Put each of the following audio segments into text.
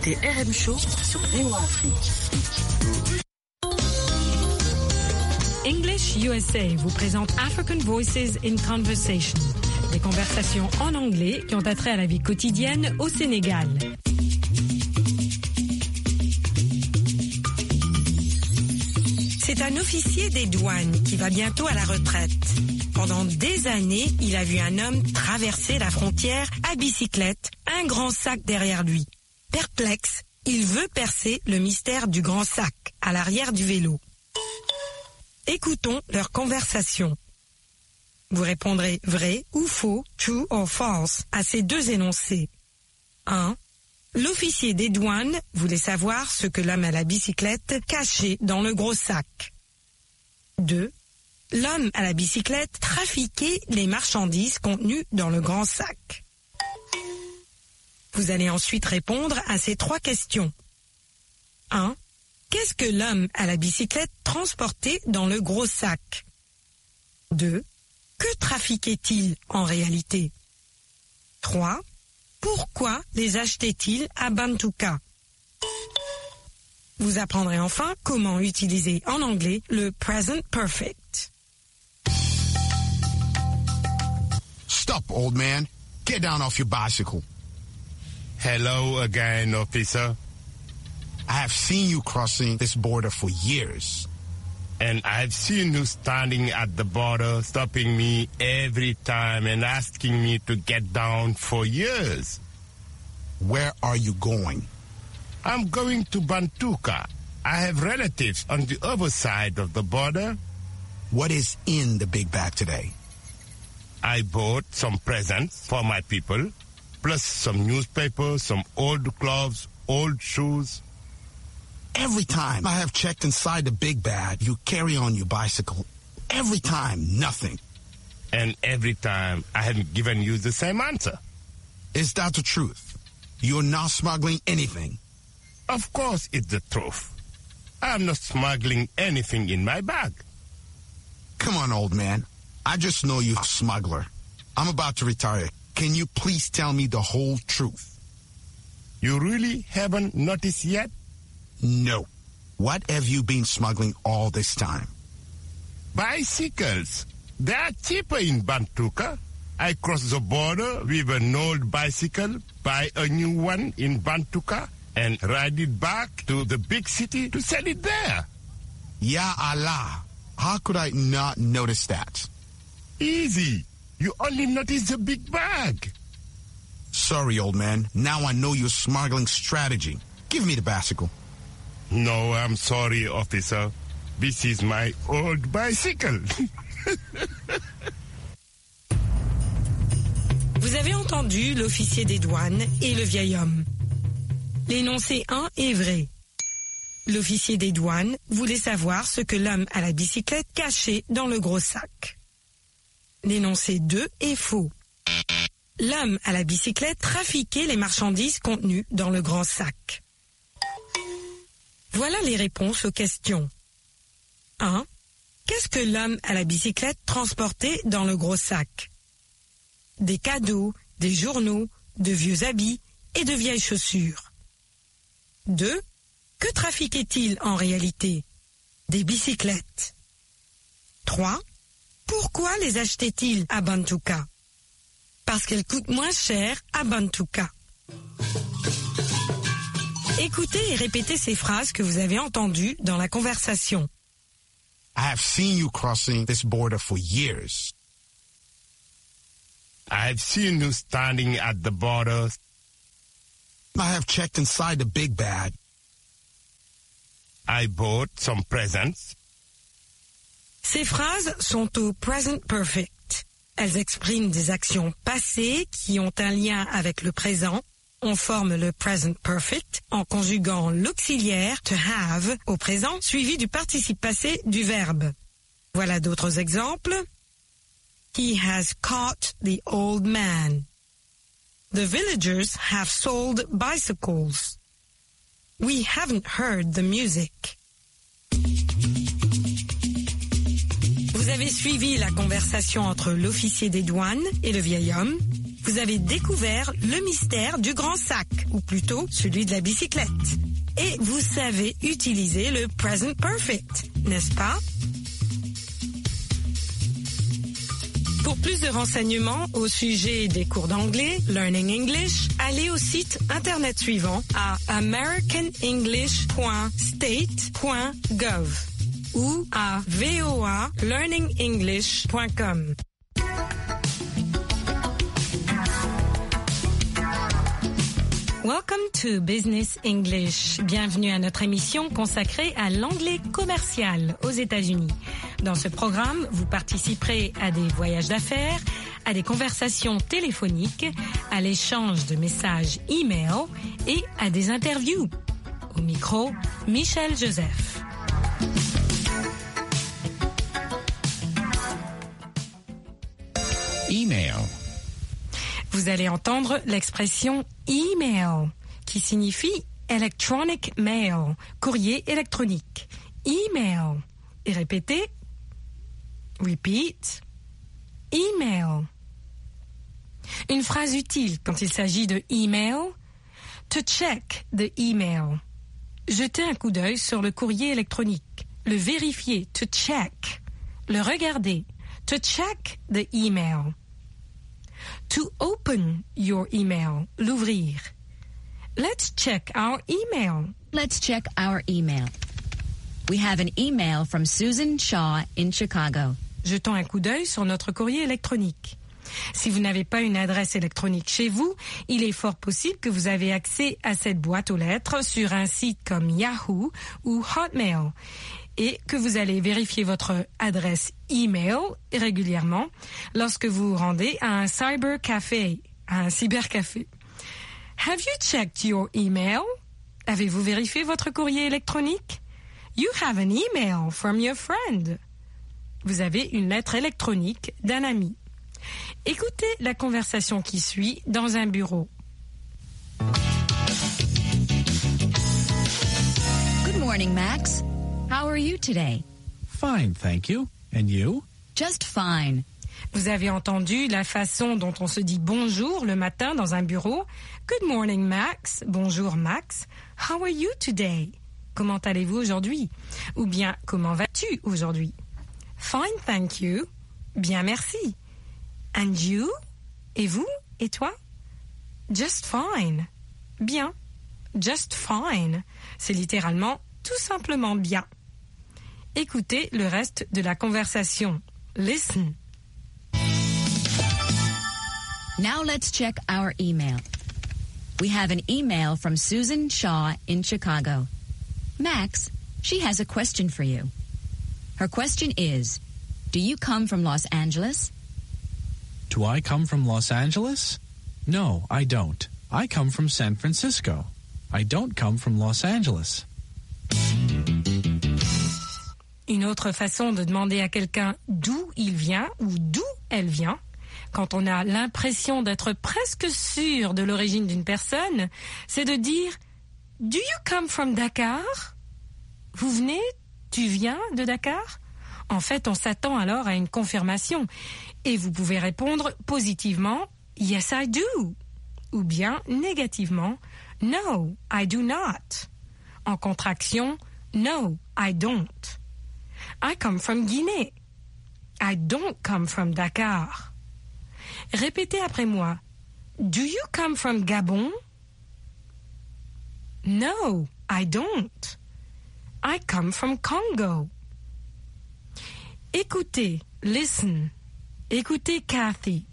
écoutez RM Show sur VOA Afrique. English USA vous présente African Voices in Conversation, des conversations en anglais qui ont attrait à la vie quotidienne au Sénégal. C'est un officier des douanes qui va bientôt à la retraite. Pendant des années, il a vu un homme traverser la frontière à bicyclette, un grand sac derrière lui. Perplexe, il veut percer le mystère du grand sac à l'arrière du vélo. Écoutons leur conversation. Vous répondrez vrai ou faux, true or false, à ces deux énoncés. 1. L'officier des douanes voulait savoir ce que l'homme à la bicyclette cachait dans le gros sac. 2. L'homme à la bicyclette trafiquait les marchandises contenues dans le grand sac. Vous allez ensuite répondre à ces trois questions. 1. Qu'est-ce que l'homme à la bicyclette transportait dans le gros sac? 2. Que trafiquait-il en réalité? 3. Pourquoi les achetait-il à Bantuka? Vous apprendrez enfin comment utiliser en anglais le present perfect. Stop, old man. Get down off your bicycle. Hello again, officer. I have seen you crossing this border for years. And I've seen you standing at the border, stopping me every time and asking me to get down for years. Where are you going? I'm going to Bantuka. I have relatives on the other side of the border. What is in the big bag today? I bought some presents for my people, plus some newspapers, some old clothes, old shoes. Every time I have checked inside the big bag, you carry on your bicycle. Every time, nothing. And every time, I have given you the same answer. Is that the truth? You're not smuggling anything? Of course it's the truth. I'm not smuggling anything in my bag. Come on, old man. I just know you're a smuggler. I'm about to retire. Can you please tell me the whole truth? You really haven't noticed yet? No. What have you been smuggling all this time? Bicycles. They are cheaper in Bantuka. I cross the border with an old bicycle, buy a new one in Bantuka, and ride it back to the big city to sell it there. Ya Allah. How could I not notice that? Easy. You only notice the big bag. Sorry, old man. Now I know your smuggling strategy. Give me the bicycle. No, I'm sorry, officer. This is my old bicycle. Vous avez entendu l'officier des douanes et le vieil homme. L'énoncé 1 est vrai. L'officier des douanes voulait savoir ce que l'homme à la bicyclette cachait dans le gros sac. L'énoncé 2 est faux. L'homme à la bicyclette trafiquait les marchandises contenues dans le grand sac. Voilà les réponses aux questions. 1. Qu'est-ce que l'homme à la bicyclette transportait dans le gros sac? Des cadeaux, des journaux, de vieux habits et de vieilles chaussures. 2. Que trafiquait-il en réalité? Des bicyclettes. 3. Pourquoi les achetait-il à Bantuka? Parce qu'elles coûtent moins cher à Bantuka. Écoutez et répétez ces phrases que vous avez entendues dans la conversation. I have seen you crossing this border for years. I've seen you standing at the border. I have checked inside the big bag. I bought some presents. Ces phrases sont au present perfect. Elles expriment des actions passées qui ont un lien avec le présent. On forme le present perfect en conjuguant l'auxiliaire to have au présent suivi du participe passé du verbe. Voilà d'autres exemples. He has caught the old man. The villagers have sold bicycles. We haven't heard the music. Vous avez suivi la conversation entre l'officier des douanes et le vieil homme. vous avez découvert le mystère du grand sac, ou plutôt celui de la bicyclette. Et vous savez utiliser le present perfect, n'est-ce pas? Pour plus de renseignements au sujet des cours d'anglais, Learning English, allez au site internet suivant à americanenglish.state.gov ou à voalearningenglish.com. Welcome to Business English. Bienvenue à notre émission consacrée à l'anglais commercial aux États-Unis. Dans ce programme, vous participerez à des voyages d'affaires, à des conversations téléphoniques, à l'échange de messages e-mail et à des interviews. Au micro, Michel Joseph. Email. Vous allez entendre l'expression email, qui signifie electronic mail, courrier électronique. Email. Et répétez. Repeat. Email. Une phrase utile quand il s'agit de email. To check the email. Jeter un coup d'œil sur le courrier électronique. Le vérifier. To check. Le regarder. To check the email. To open your email, l'ouvrir. Let's check our email. Let's check our email. We have an email from Susan Shaw in Chicago. Jetons un coup d'œil sur notre courrier électronique. Si vous n'avez pas une adresse électronique chez vous, il est fort possible que vous avez accès à cette boîte aux lettres sur un site comme Yahoo ou Hotmail et que vous allez vérifier votre adresse email régulièrement lorsque vous vous rendez à un cybercafé, à un cybercafé. Have you checked your email? Avez-vous vérifié votre courrier électronique? You have an email from your friend. Vous avez une lettre électronique d'un ami. Écoutez la conversation qui suit dans un bureau. Good morning, Max. How are you today? Fine, thank you. And you? Just fine. Vous avez entendu la façon dont on se dit bonjour le matin dans un bureau. Good morning, Max. Bonjour, Max. How are you today? Comment allez-vous aujourd'hui? Ou bien, comment vas-tu aujourd'hui? Fine, thank you. Bien, merci. And you? Et vous? Et toi? Just fine. Bien. Just fine. C'est littéralement tout simplement bien. Écoutez le reste de la conversation. Listen. Now let's check our email. We have an email from Susan Shaw in Chicago. Max, she has a question for you. Her question is, do you come from Los Angeles? Do I come from Los Angeles? No, I don't. I come from San Francisco. I don't come from Los Angeles. Une autre façon de demander à quelqu'un d'où il vient ou d'où elle vient, quand on a l'impression d'être presque sûr de l'origine d'une personne, c'est de dire « Do you come from Dakar ?» Vous venez, tu viens de Dakar? En fait, on s'attend alors à une confirmation et vous pouvez répondre positivement « Yes, I do » ou bien négativement « No, I do not ». En contraction « No, I don't ». I come from Guinée. I don't come from Dakar. Répétez après moi. Do you come from Gabon? No, I don't. I come from Congo. Écoutez, listen. Écoutez Kathy.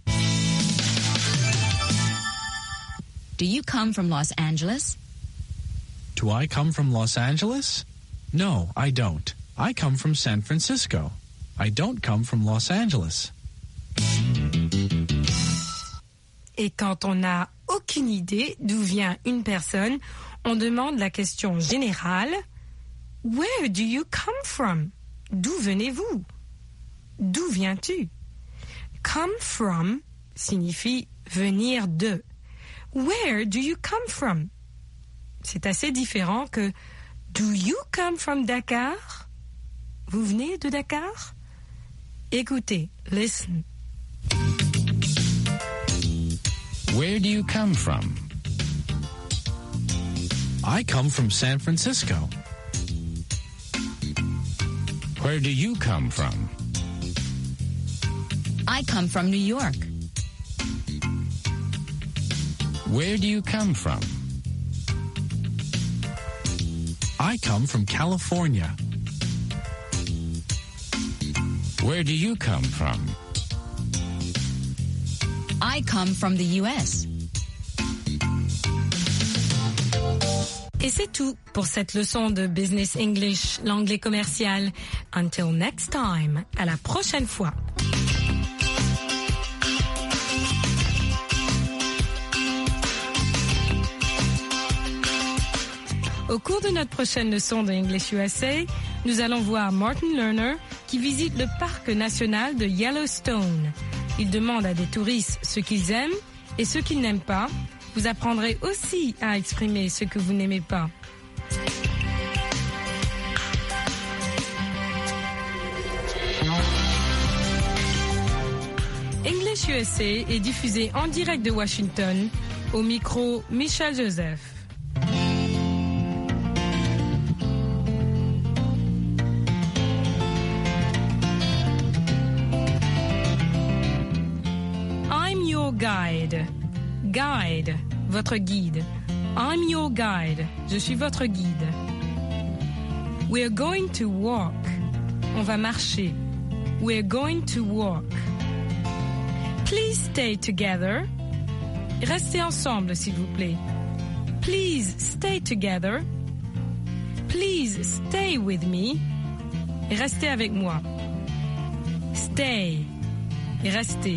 Do you come from Los Angeles? Do I come from Los Angeles? No, I don't. I come from San Francisco. I don't come from Los Angeles. Et quand on n'a aucune idée d'où vient une personne, on demande la question générale « Where do you come from ?» D'où venez-vous? D'où viens-tu? Come from signifie venir de. Where do you come from? C'est assez différent que Do you come from Dakar? Vous venez de Dakar? Écoutez, listen. Where do you come from? I come from San Francisco. Where do you come from? I come from New York. Where do you come from? I come from California. Where do you come from? I come from the U.S. Et c'est tout pour cette leçon de Business English, l'anglais commercial. Until next time, à la prochaine fois. Au cours de notre prochaine leçon de English USA, nous allons voir Martin Lerner qui visite le parc national de Yellowstone. Il demande à des touristes ce qu'ils aiment et ce qu'ils n'aiment pas. Vous apprendrez aussi à exprimer ce que vous n'aimez pas. English USA est diffusé en direct de Washington, au micro Michel Joseph. I'm your guide. Guide, votre guide. I'm your guide. Je suis votre guide. We're going to walk. On va marcher. We're going to walk. Please stay together. Restez ensemble, s'il vous plaît. Please stay together. Please stay with me. Restez avec moi. Stay. Restez.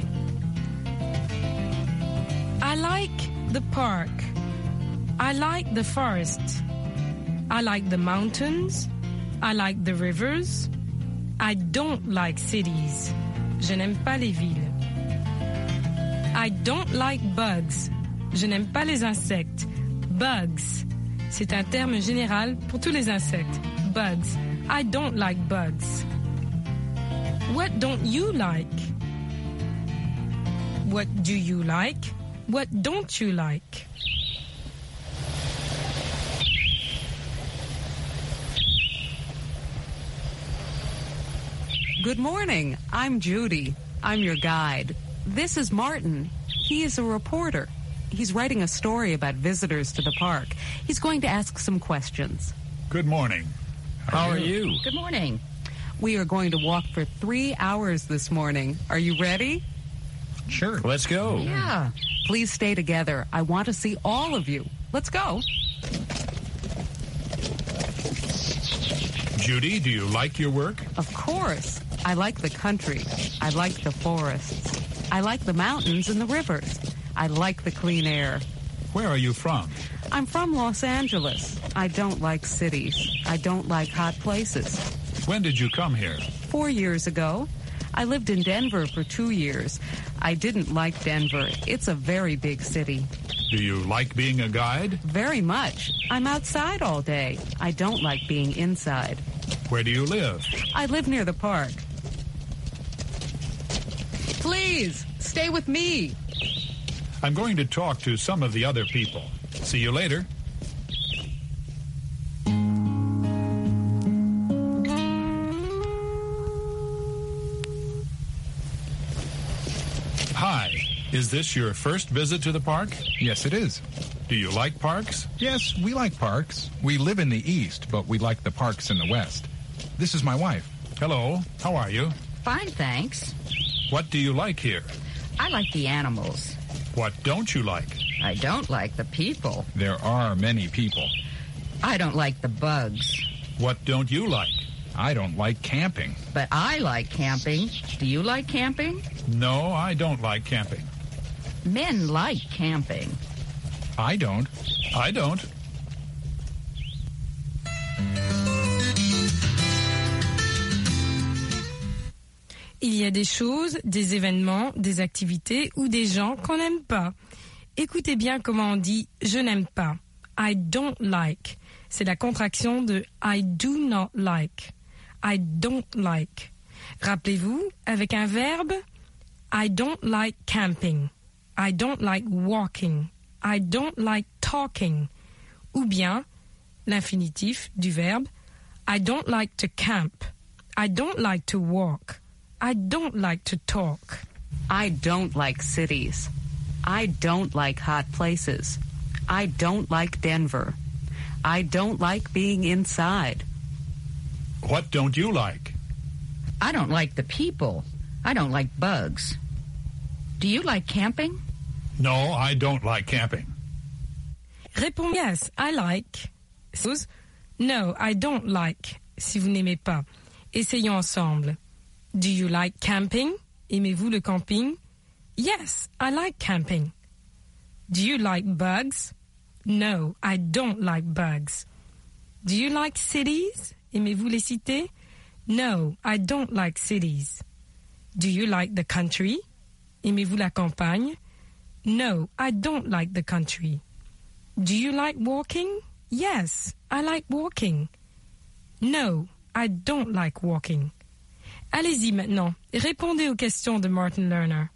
I like the park. I like the forest. I like the mountains. I like the rivers. I don't like cities. Je n'aime pas les villes. I don't like bugs. Je n'aime pas les insectes. Bugs. C'est un terme général pour tous les insectes. Bugs. I don't like bugs. What don't you like? What do you like? What don't you like? Good morning. I'm Judy. I'm your guide. This is Martin. He is a reporter. He's writing a story about visitors to the park. He's going to ask some questions. Good morning. How are you? Good morning. We are going to walk for 3 hours this morning. Are you ready? Sure. Let's go. Yeah. Please stay together. I want to see all of you. Let's go. Judy, do you like your work? Of course. I like the country. I like the forests. I like the mountains and the rivers. I like the clean air. Where are you from? I'm from Los Angeles. I don't like cities. I don't like hot places. When did you come here? 4 years ago. I lived in Denver for 2 years. I didn't like Denver. It's a very big city. Do you like being a guide? Very much. I'm outside all day. I don't like being inside. Where do you live? I live near the park. Please, stay with me. I'm going to talk to some of the other people. See you later. Hi. Is this your first visit to the park? Yes, it is. Do you like parks? Yes, we like parks. We live in the east, but we like the parks in the west. This is my wife. Hello. How are you? Fine, thanks. What do you like here? I like the animals. What don't you like? I don't like the people. There are many people. I don't like the bugs. What don't you like? I don't like camping. But I like camping. Do you like camping? No, I don't like camping. Men like camping. I don't. I don't. Il y a des choses, des événements, des activités ou des gens qu'on n'aime pas. Écoutez bien comment on dit « je n'aime pas ». I don't like. C'est la contraction de I do not like. I don't like. Rappelez-vous, avec un verbe, I don't like camping. I don't like walking. I don't like talking. Ou bien l'infinitif du verbe I don't like to camp. I don't like to walk. I don't like to talk. I don't like cities. I don't like hot places. I don't like Denver. I don't like being inside. What don't you like? I don't like the people. I don't like bugs. Do you like camping? No, I don't like camping. Réponds yes, I like. No, I don't like. Si vous n'aimez pas. Essayons ensemble. Do you like camping? Aimez-vous le camping? Yes, I like camping. Do you like bugs? No, I don't like bugs. Do you like cities? Aimez-vous les cités? No, I don't like cities. Do you like the country? Aimez-vous la campagne? No, I don't like the country. Do you like walking? Yes, I like walking. No, I don't like walking. Allez-y maintenant, répondez aux questions de Martin Lerner.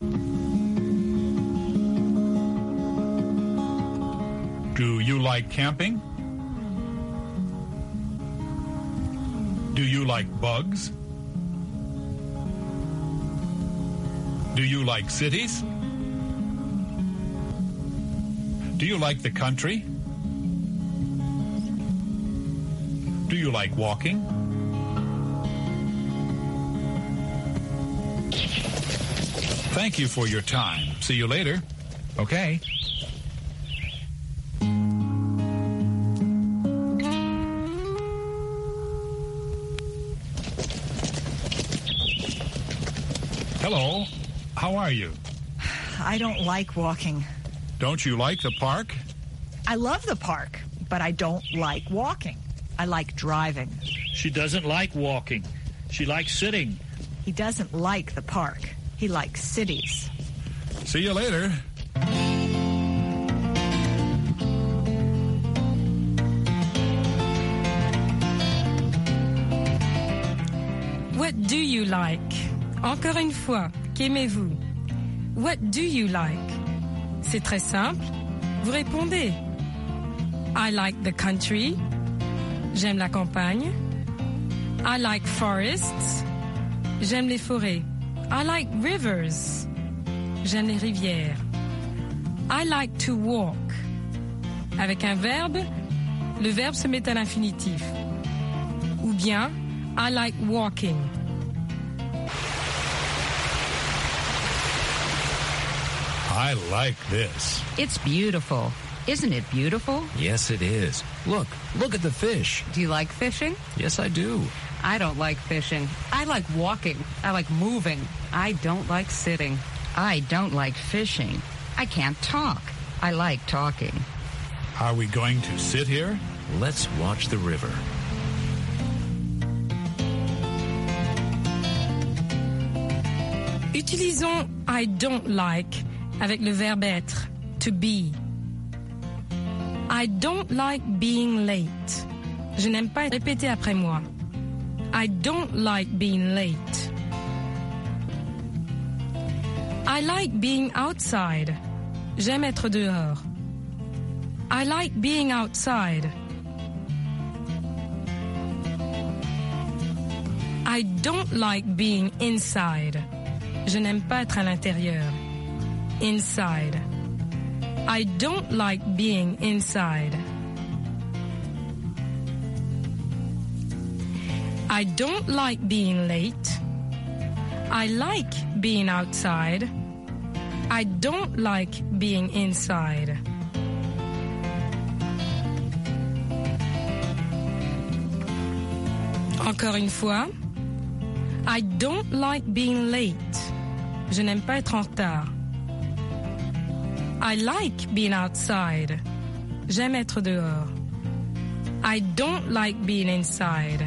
Do you like camping? Do you like bugs? Do you like cities? Do you like the country? Do you like walking? Thank you for your time. See you later. Okay. Hello. How are you? I don't like walking. Don't you like the park? I love the park, but I don't like walking. I like driving. She doesn't like walking. She likes sitting. He doesn't like the park. He likes cities. See you later. What do you like? Encore une fois, qu'aimez-vous? What do you like? C'est très simple. Vous répondez. I like the country. J'aime la campagne. I like forests. J'aime les forêts. I like rivers. J'aime les rivières. I like to walk. Avec un verbe, le verbe se met à l'infinitif. Ou bien, I like walking. I like this. It's beautiful. Isn't it beautiful? Yes, it is. Look at the fish. Do you like fishing? Yes, I do. I don't like fishing. I like walking. I like moving. I don't like sitting. I don't like fishing. I can't talk. I like talking. Are we going to sit here? Let's watch the river. Utilisons I don't like avec le verbe être, to be. I don't like being late. Je n'aime pas être répété après moi. I don't like being late. I like being outside. J'aime être dehors. I like being outside. I don't like being inside. Je n'aime pas être à l'intérieur. Inside. I don't like being inside. I don't like being late. I like being outside. I don't like being inside. Encore une fois. I don't like being late. Je n'aime pas être en retard. I like being outside. J'aime être dehors. I don't like being inside.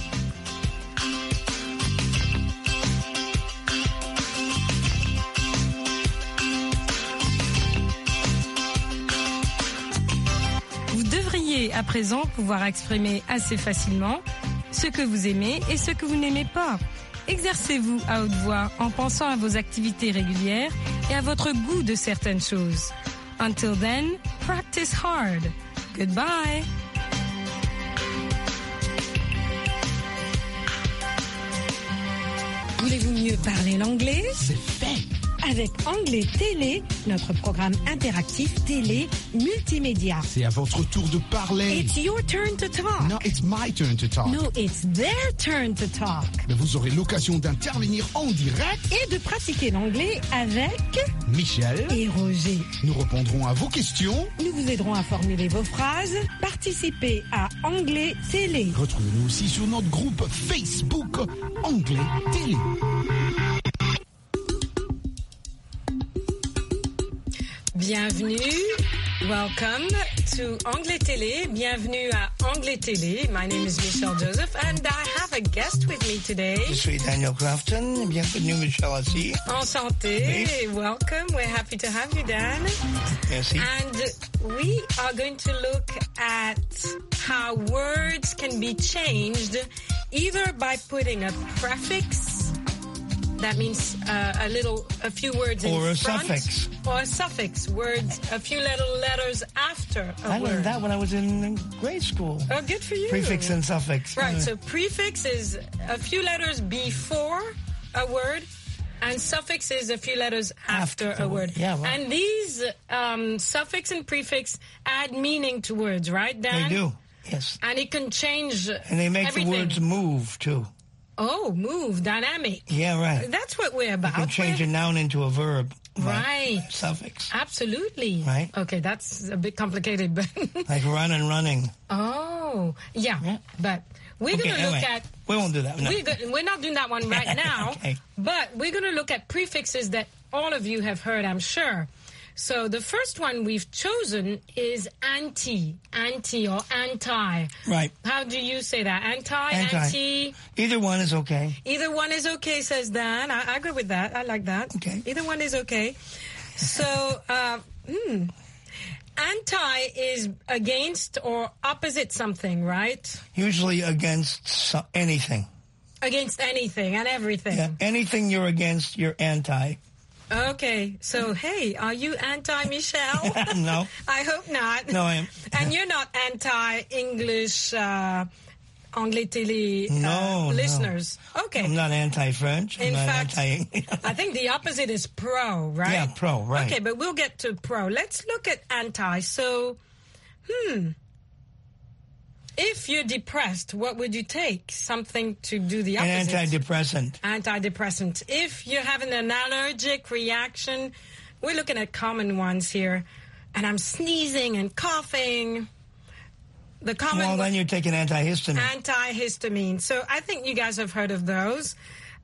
Vous devriez à présent pouvoir exprimer assez facilement ce que vous aimez et ce que vous n'aimez pas. Exercez-vous à haute voix en pensant à vos activités régulières et à votre goût de certaines choses. Until then, practice hard. Goodbye. Voulez-vous mieux parler l'anglais? C'est fait. Avec Anglais Télé, notre programme interactif télé multimédia. C'est à votre tour de parler. It's your turn to talk. No, it's my turn to talk. No, it's their turn to talk. Mais vous aurez l'occasion d'intervenir en direct et de pratiquer l'anglais avec Michel et Roger. Nous répondrons à vos questions. Nous vous aiderons à formuler vos phrases. Participez à Anglais Télé. Retrouvez-nous aussi sur notre groupe Facebook Anglais Télé. Bienvenue, welcome to Anglais Télé. Bienvenue à Anglais Télé. My name is Michelle Joseph and I have a guest with me today. Je suis Daniel Crafton. Bienvenue, Michelle aussi. Enchanté. Oui. Welcome. We're happy to have you, Dan. Merci. And we are going to look at how words can be changed either by putting a prefix. That means a few words in front. Or a suffix. Or a suffix, words, a few little letters after a word. I learned that when I was in grade school. Oh, good for you. Prefix and suffix. Right, so prefix is a few letters before a word, and suffix is a few letters after a word. Yeah, right. And these suffix and prefix add meaning to words, right, Dan? They do, yes. And it can change And they make everything. the words move, too. Oh, move, dynamic. Yeah, right. That's what we're about. You can change a noun into a verb. Right. Suffix. Absolutely. Right. Okay, that's a bit complicated, but... Like run and running. Oh, yeah. But we're going to look at... We won't do that. No. We're not doing that one right now. Okay. But we're going to look at prefixes that all of you have heard, I'm sure. So the first one we've chosen is anti or anti. Right. How do you say that? Anti. Either one is okay. Either one is okay, says Dan. I agree with that. I like that. Okay. Either one is okay. So, anti is against or opposite something, right? Usually against anything. Against anything and everything. Yeah, anything you're against, you're anti. Okay, so hey, are you anti-Michelle? No. I hope not. No, I am. And you're not anti-English Anglais Télé listeners? No. Okay. I'm not anti-French. In fact, anti- I think the opposite is pro, right? Yeah, pro, right. Okay, but we'll get to pro. Let's look at anti. So, if you're depressed, what would you take? Something to do the opposite. An antidepressant. Antidepressant. If you're having an allergic reaction, we're looking at common ones here. And I'm sneezing and coughing. The common Well, then you're taking antihistamine. Antihistamine. So I think you guys have heard of those.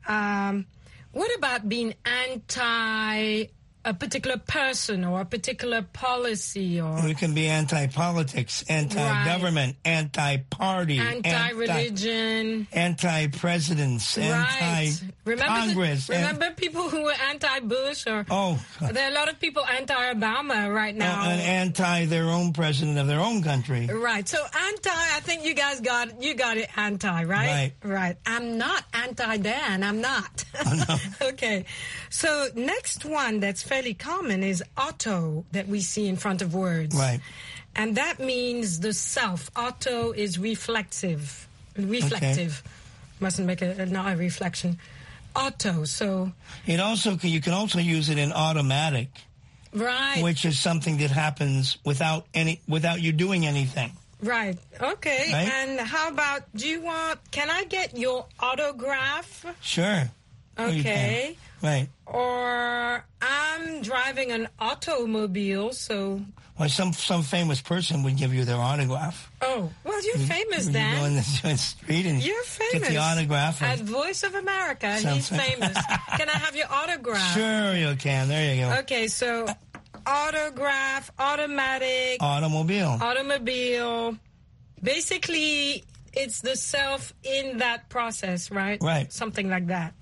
What about being anti a particular person or a particular policy? Or We can be anti-politics, anti-government, anti-party, anti-religion, anti-presidents, anti-Congress. Remember people who were anti-Bush? Or there are a lot of people anti-Obama right now. And anti their own president of their own country. Right. So anti, I think you guys got it anti, right? Right. I'm not anti-Dan. I'm not. Oh, no. Okay. So next one that's fairly common is auto that we see in front of words. Right. And that means the self. Auto is reflective. Reflective. Okay. Mustn't make not a reflection. Auto. So you can also use it in automatic. Right. Which is something that happens without you doing anything. Right. Okay. Right? And how about can I get your autograph? Sure. Okay. Right. Or I'm driving an automobile, so... Well, some famous person would give you their autograph. Oh, well, you're famous, Dan. You go in the street and you're famous. Get the autograph. At Voice of America, he's famous. Can I have your autograph? Sure you can. There you go. Okay, so autograph, automatic... Automobile. Basically, it's the self in that process, right? Right. Something like that.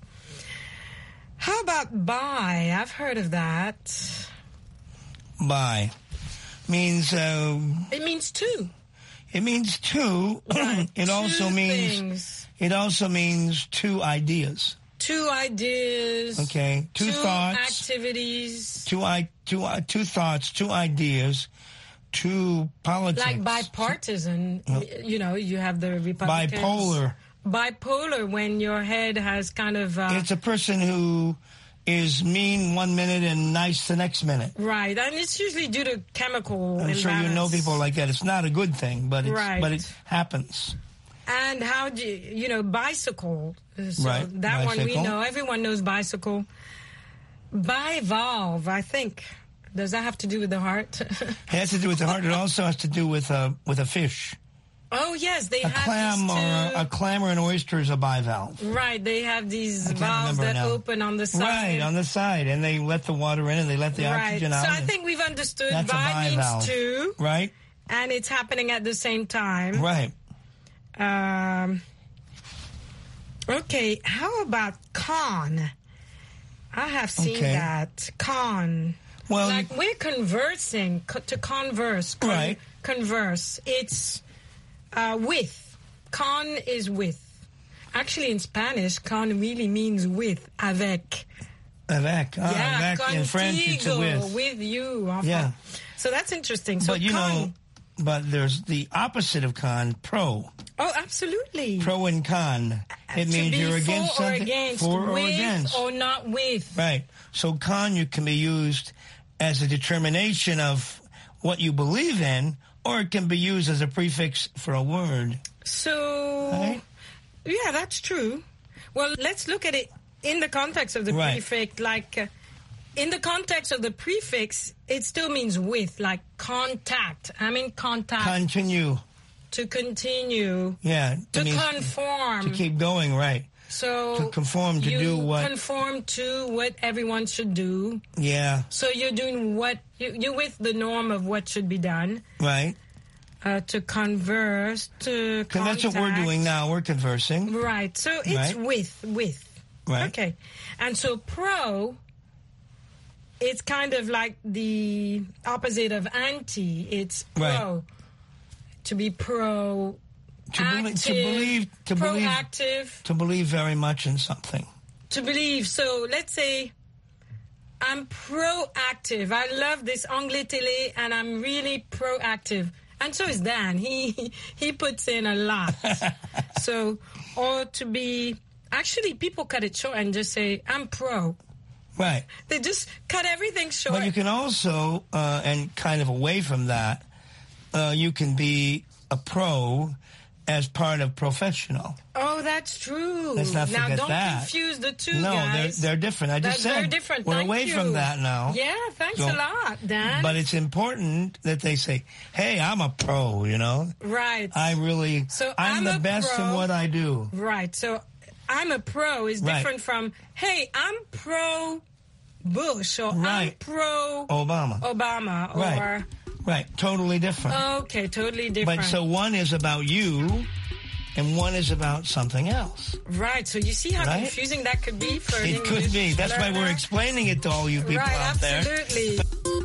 How about buy? I've heard of that. Buy means it means two. It means two. Right. It also means two ideas. 2 ideas. Okay, 2 thoughts. Activities. 2 thoughts, 2 ideas, 2 politics. Like bipartisan, you have the Republicans. Bipolar, when your head has kind of... it's a person who is mean 1 minute and nice the next minute. Right, and it's usually due to chemical I'm imbalance. sure you know people like that. It's not a good thing, but it happens. And how do you, bicycle. So right. That bicycle. One we know. Everyone knows bicycle. Bivalve, I think. Does that have to do with the heart? It has to do with the heart. It also has to do with a fish. Oh, yes. They have a clam or an oyster is a bivalve. Right. They have these valves that open on the side. Right, on the side. And they let the water in and they let the oxygen out. So I think we've understood that's bi means 2. Right. And it's happening at the same time. Right. Okay. How about con? I have seen that. Con. Well, like we're conversing, to converse. Right. Converse. It's with. Con is with. Actually, in Spanish, con really means with. Avec. Avec. Yeah, avec. In French, it's with. With you. Yeah. So that's interesting. So but but there's the opposite of con, pro. Oh, absolutely. Pro and con. It means you're against something. For or against. Or not with. Right. So con, you can be used as a determination of what you believe in, or it can be used as a prefix for a word. So, right? Yeah, that's true. Well, let's look at it in the context of the prefix. Like, in the context of the prefix, it still means with, like contact. I mean contact. Continue. To continue. Yeah. To conform. To keep going, right. So to conform to do what? Conform to what everyone should do. Yeah. So you're doing what you're with the norm of what should be done. Right. To converse, to contact. That's what we're doing now. We're conversing. Right. So it's with. Right. Okay. And so pro, it's kind of like the opposite of anti. It's pro. Right. To be pro. To believe very much in something. To believe. So let's say I'm proactive. I love this Anglais Télé, and I'm really proactive. And so is Dan. He puts in a lot. So, or to be, actually people cut it short and just say, I'm pro. Right. They just cut everything short. But you can also, and kind of away from that, you can be a pro as part of professional. Oh, that's true. Let's not forget now, don't that. confuse the two, no, guys. they're different. I just said very different. We're Thank away you. from that now. Yeah, thanks a lot, Dan. But it's important that they say, hey, I'm a pro, Right. I'm the best in what I do. Right. So I'm a pro is different from, hey, I'm pro Bush or I'm pro Obama. Or... Right, totally different. Okay, totally different. But so one is about you, and one is about something else. Right, so you see how confusing that could be for an English It could be. That's learner? why we're explaining it to all you people out there. Right, absolutely.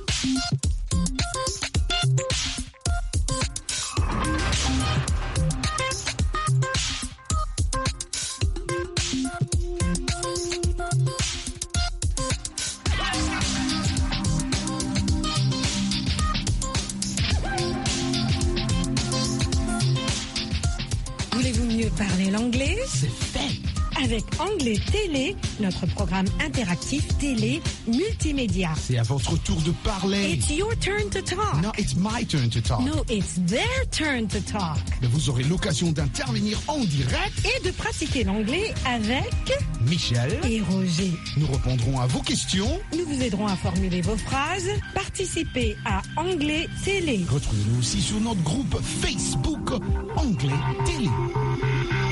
Voulez-vous mieux parler l'anglais? C'est fait. Avec Anglais Télé, notre programme interactif télé multimédia. C'est à votre tour de parler. It's your turn to talk. No, it's my turn to talk. No, it's their turn to talk. Vous aurez l'occasion d'intervenir en direct et de pratiquer l'anglais avec Michel et Roger. Nous répondrons à vos questions. Nous vous aiderons à formuler vos phrases. Participez à Anglais Télé. Retrouvez-nous aussi sur notre groupe Facebook Anglais Télé.